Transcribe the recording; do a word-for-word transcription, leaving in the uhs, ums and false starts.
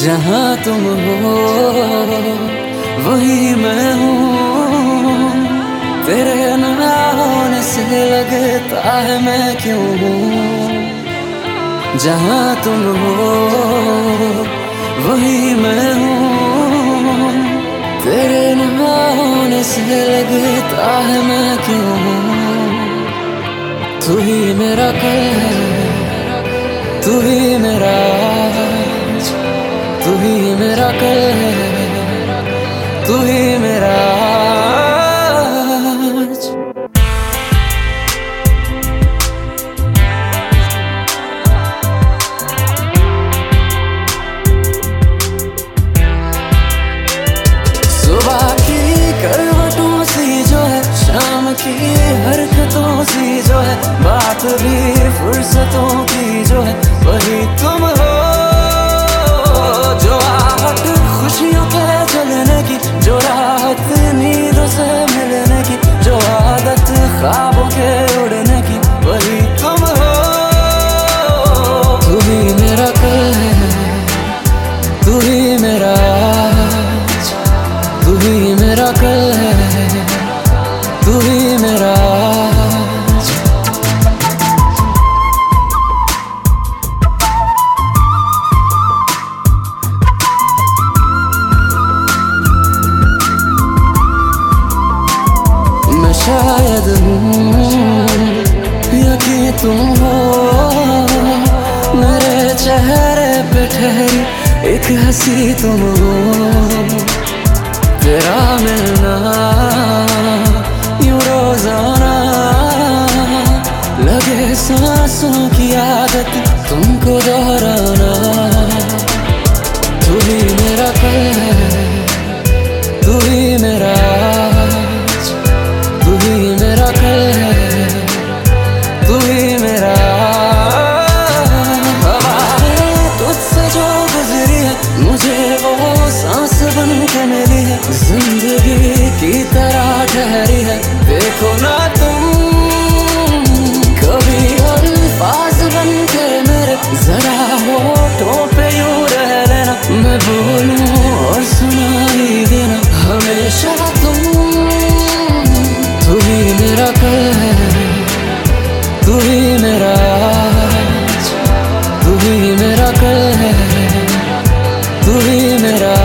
जहाँ तुम हो वही मैं हूँ। तेरे ना होने से लगता है मैं क्यों हूँ। जहाँ तुम हो वही मैं हूँ। तेरे ना होने से लगता है मैं क्यों हूँ। तू ही मेरा कल है, तू ही मेरा आज, तू ही मेरा कल है, तू ही मेरा आज। सुबह की करवटों सी जो है, शाम की हरकतों सी जो है, बात भी फुर्सतों की जो है, वही तुम हो। जो आहट खुशियों के जलने की, जो राहत नींदों से मिलने की, जो आदत ख्वाबों के उड़ने की, वही तुम हो। तू ही मेरा कल है, तू ही मेरा आज, तू ही मेरा कल है, तू ही मेरा आज। मैं शायद हूँ या कि तुम हो, मेरे चेहरे पे ठहरी एक हंसी तुम हो। तेरा मिलना यूं रोजाना लगे सांसों की आदत तुमको दोहराना। तू ही मेरा कल है, तू ही मेरा आज, तू ही मेरा कल है, तू ही मेरा। हवाएं तुझसे जो गुजरी है, मुझे वो सांस बन के मिली है, जिंदगी की तरह ठहरी है। देखो ना तुम कभी अल्फाज बन के मेरे, जरा होठों पे यूं रह लेना। मैं बोलूं और सुनाई देना हमेशा तुम। तू ही मेरा कल है, तू ही मेरा आज, तू ही मेरा कल है, तू ही मेरा